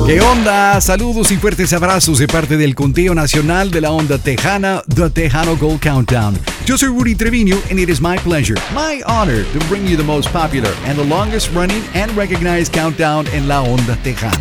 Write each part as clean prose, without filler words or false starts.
¿Qué onda? Saludos y fuertes abrazos de parte del conteo nacional de la onda tejana, The Tejano Gold Countdown. Yo soy Rudy Treviño and it is my pleasure, my honor to bring you the most popular and the longest running and recognized countdown en la onda tejana.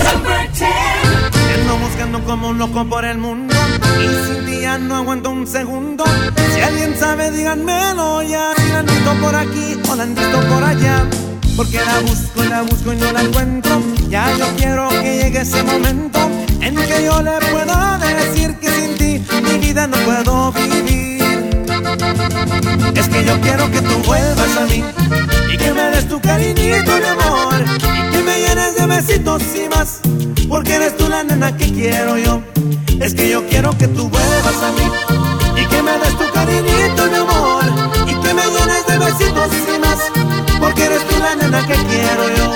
Ando buscando como un loco por el mundo y sin ti ya no aguanto un segundo. Si alguien sabe, díganmelo ya. Si la han visto por aquí o la han visto por allá. Porque la busco y no la encuentro. Ya yo quiero que llegue ese momento en que yo le pueda decir que sin ti mi vida no puedo vivir. Es que yo quiero que tú vuelvas a mí y que me des tu cariñito, mi amor, y que me llenes de besitos y más, porque eres tú la nena que quiero yo. Es que yo quiero que tú vuelvas a mí y que me des tu cariñito, mi amor, y que me llenes de besitos y más, porque eres tú la nena que quiero yo.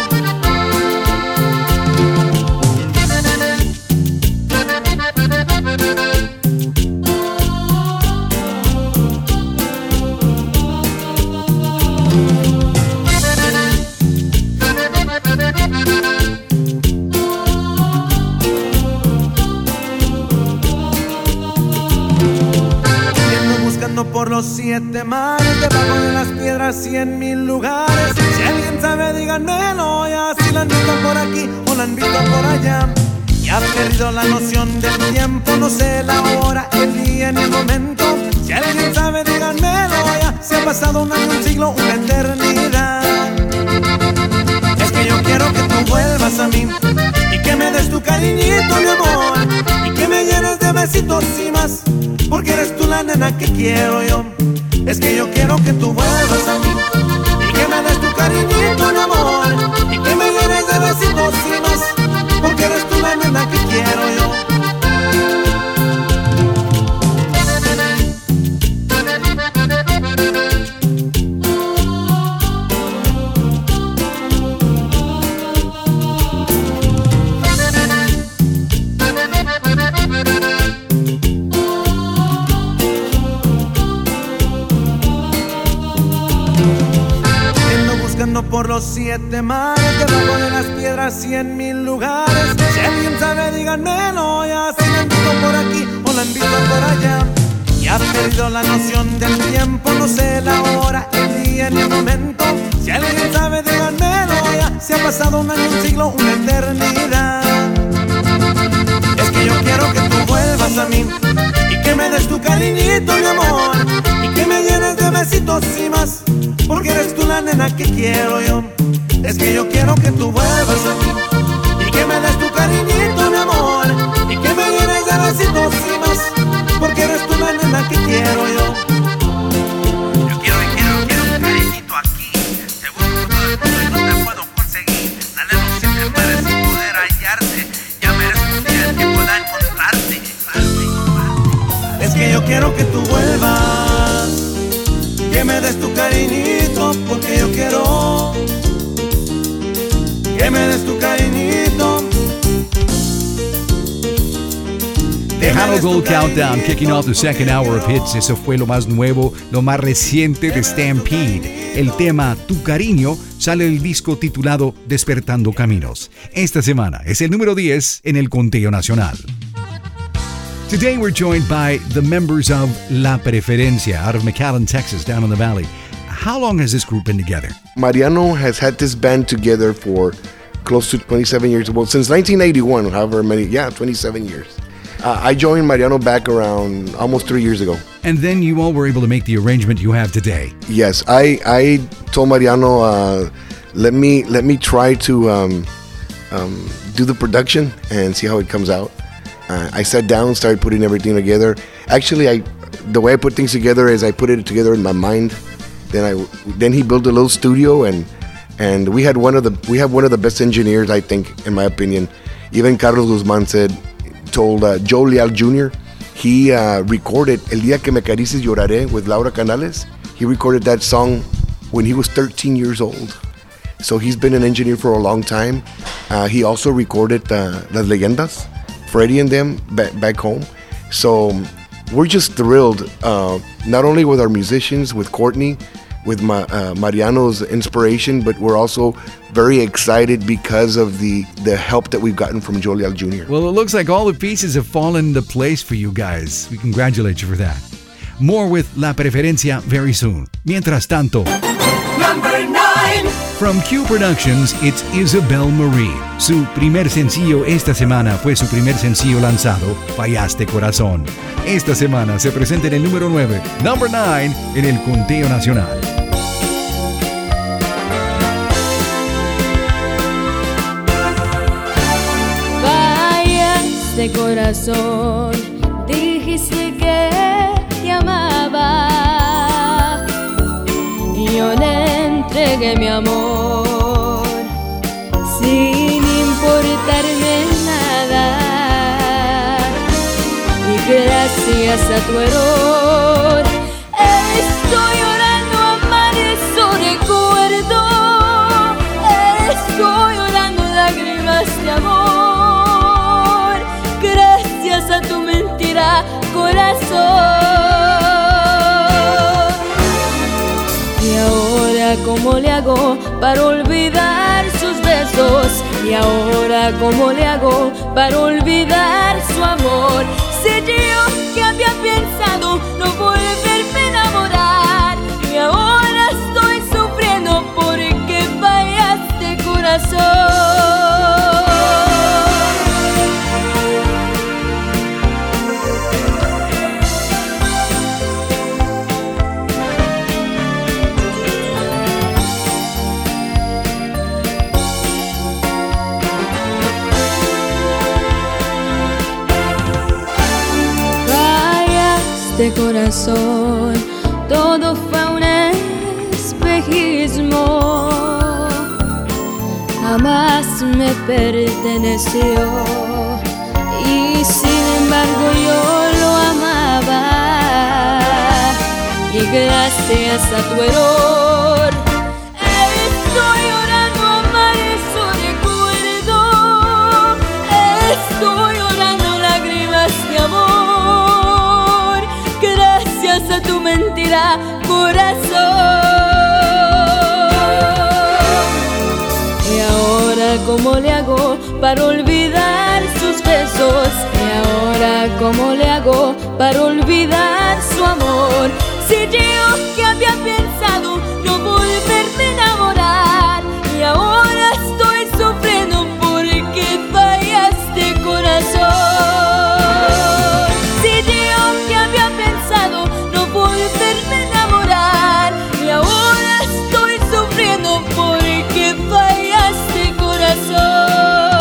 Por los 7 mares, debajo de las piedras y en 1000 lugares. Si alguien sabe, díganmelo ya. Si la han visto por aquí o la han visto por allá. Ya he perdido la noción del tiempo, no sé la hora, el día ni el momento. Si alguien sabe, díganmelo ya. Se ha pasado un año, un siglo, una eternidad. Es que yo quiero que tú vuelvas a mí y que me des tu cariñito, mi amor, y que me llenes de besitos y más, porque eres tú la nena que quiero yo. Es que yo quiero que tú vuelvas a mí y que me des tu cariñito, mi amor, y que me llenes de besitos y más, porque eres tú la nena que quiero yo. Por los 7 mares, debajo de las piedras y en 1000 lugares. Si alguien sabe, díganmelo ya. Si la han visto por aquí o la han visto por allá. Ya he perdido la noción del tiempo, no sé la hora, el día ni el momento. Si alguien sabe, díganmelo ya. Se ha pasado un año, un siglo, una eternidad. Es que yo quiero que tú vuelvas a mí y que me des tu cariñito, mi amor, y que me llenes de besitos y más, porque eres tú la nena que quiero yo. Es que yo quiero que tú vuelvas a mí y que me des tu cariñito, mi amor, y que me llenes de besitos y más, porque eres tú la nena que quiero yo. Yo quiero un cariñito aquí. Te busco todo el mundo y no te puedo conseguir. Dale los 7 mares sin poder hallarte. Ya merezco un día en que pueda encontrarte. Es que yo quiero que tú vuelvas, que me des tu cariñito, porque yo quiero que me des tu cariñito. Tejano Gold Countdown, kicking off the second hour of hits. Eso fue lo más nuevo, lo más reciente de Stampede. El tema Tu Cariño sale del disco titulado Despertando Caminos. Esta semana es el número 10 en el conteo nacional. Today we're joined by the members of La Preferencia out of McAllen, Texas, down in the valley. How long has this group been together? Mariano has had this band together for close to 27 years. Well, since 1981, however many, 27 years. I joined Mariano back around almost 3 years ago. And then you all were able to make the arrangement you have today. Yes, I told Mariano, let me try to do the production and see how it comes out. I sat down, started putting everything together. Actually, the way I put things together is I put it together in my mind. Then he built a little studio, and we have one of the best engineers, I think, in my opinion. Even Carlos Guzman told Joe Leal Jr. He recorded El Día que Me Acaricies Lloraré with Laura Canales. He recorded that song when he was 13 years old. So he's been an engineer for a long time. He also recorded Las Leyendas, Freddie and them back home. So we're just thrilled, not only with our musicians, with Courtney, with Mariano's inspiration, but we're also very excited because of the help that we've gotten from Jolial Jr. Well, it looks like all the pieces have fallen into place for you guys. We congratulate you for that. More with La Preferencia very soon. Mientras tanto, Number 9. from Q Productions, it's Isabel Marie. Su primer sencillo esta semana fue su primer sencillo lanzado, Fallaste Corazón. Esta semana se presenta en el número 9, number 9, en el conteo nacional. Fallaste corazón, dijiste que te amaba y yo le entregué mi amor sin importarme nada, y gracias a tu error estoy llorando a mares su recuerdo, estoy llorando lágrimas de amor, gracias a tu mentira, corazón. Y ahora cómo le hago para olvidar sus besos, y ahora cómo le hago para olvidar su amor, si yo que había pensado no volverme a enamorar, y ahora estoy sufriendo porque fallaste corazón. De corazón, todo fue un espejismo, jamás me perteneció, y sin embargo yo lo amaba, y gracias a tu error estoy llorando a mares su recuerdo, estoy llorando lágrimas de amor, gracias a tu mentira, corazón. Y ahora cómo le hago para olvidar sus besos, y ahora cómo le hago para olvidar su amor, si yo que había pensado no volverme a enamorar, y ahora estoy sufriendo porque fallaste corazón. Volverme a enamorar, y ahora estoy sufriendo porque fallaste corazón.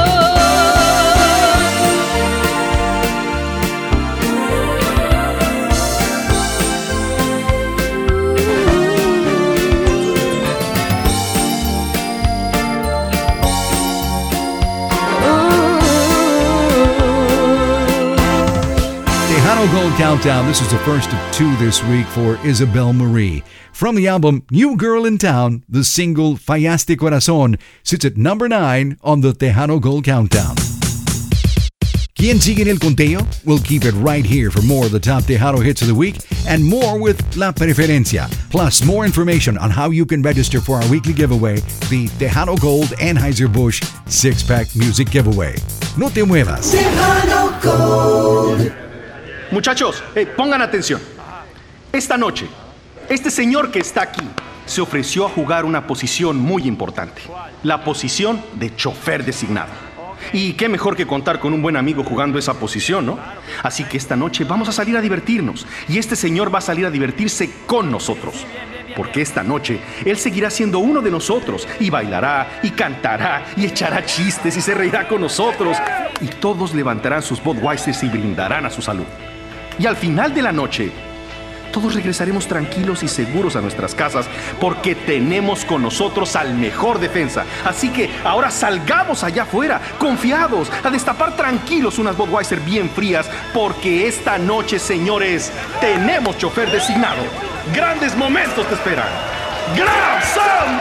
Tejano Gold Countdown. This is the first of 2 this week for Isabel Marie. From the album New Girl in Town, the single Fallaste Corazón sits at number 9 on the Tejano Gold Countdown. ¿Quién sigue en el conteo? We'll keep it right here for more of the top Tejano hits of the week and more with La Preferencia. Plus, more information on how you can register for our weekly giveaway, the Tejano Gold Anheuser-Busch 6-Pack Music Giveaway. No te muevas. Tejano Gold. Muchachos, pongan atención. Esta noche, este señor que está aquí se ofreció a jugar una posición muy importante. La posición de chofer designado. Y qué mejor que contar con un buen amigo jugando esa posición, ¿no? Así que esta noche vamos a salir a divertirnos. Y este señor va a salir a divertirse con nosotros. Porque esta noche él seguirá siendo uno de nosotros. Y bailará, y cantará, y echará chistes, y se reirá con nosotros. Y todos levantarán sus Budweisers y brindarán a su salud. Y al final de la noche, todos regresaremos tranquilos y seguros a nuestras casas porque tenemos con nosotros al mejor defensa. Así que ahora salgamos allá afuera, confiados, a destapar tranquilos unas Budweiser bien frías porque esta noche, señores, tenemos chofer designado. Grandes momentos te esperan. ¡Grab some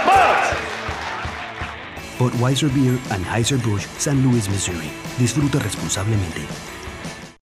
Buds! Budweiser Beer, Anheuser-Busch, San Luis, Missouri. Disfruta responsablemente.